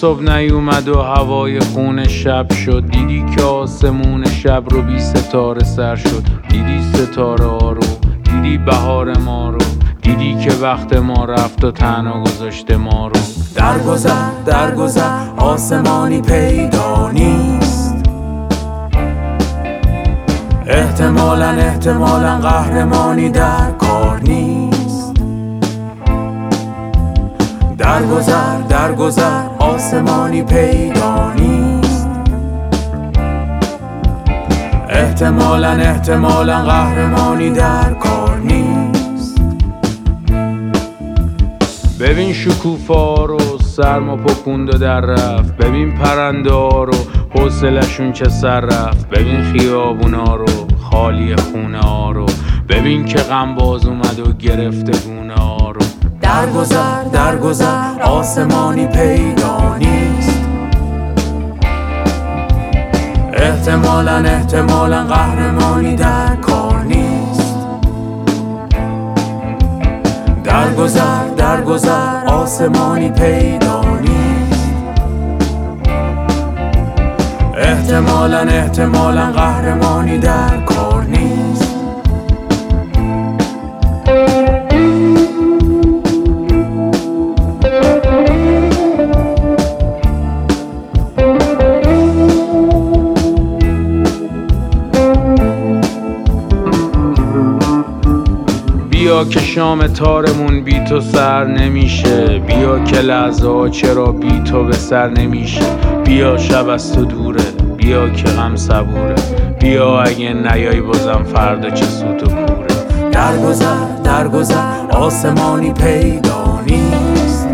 صبح نیومد و هوای خون شب شد. دیدی که آسمون شب رو بی ستاره سر شد. دیدی ستاره ها رو، دیدی بهار ما رو، دیدی که وقت ما رفت و تنها گذاشته ما رو. در گذر آسمانی پیدا نیست. احتمالاً قهرمانی در کار نیست. در گذر آسمانی پیدا نیست. احتمالاً قهرمانی در کار نیست. ببین شکوفا رو سرما پکوند و در رفت. ببین پرنده ها رو حوصلشون چه سر رفت. ببین خیابونا رو خالی خونه ها رو. ببین که غم باز اومد و گرفته گونه ها رو. در گذر آسمانی پیدا نیست. احتمالاً قهرمانی در کار نیست. در گذر آسمانی پیدا نیست. احتمالاً قهرمانی در کار نیست. بیا که شام تارمون بی تو سر نمیشه. بیا که لحظه ها چرا بی تو به سر نمیشه. بیا شب از تو دوره، بیا که غم صبوره. بیا اگه نیای بازم فردا چه سوت و کوره. در گذر آسمانی پیدا نیست.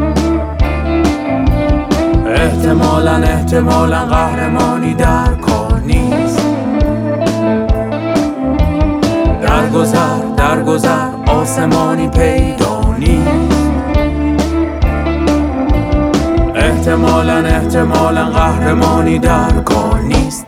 احتمالاً قهرمانی در کار نیست. در گذر آسمانی پیدا نیست. احتمالاً قهرمانی در کار نیست.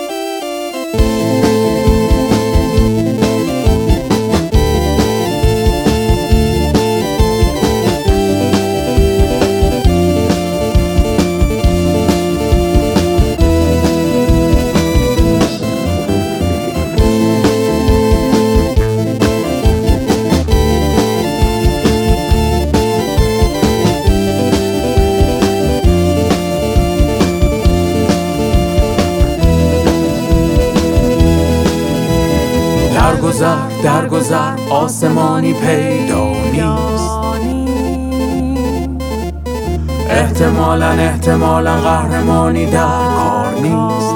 در گذر آسمانی پیدا نیست. احتمالاً قهرمانی در کار نیست.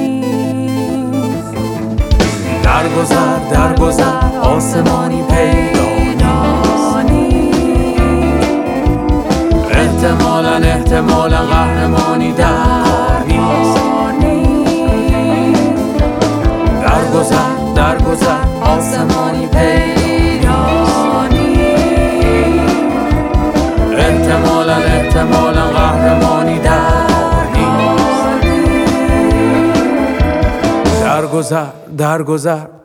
در گذر آسمانی پیدا نیست. احتمالاً قهرمانی در کار نیست. در گذر آسمانی پیدا نیست. احتمالاً قهرمانی در نیست. در گذر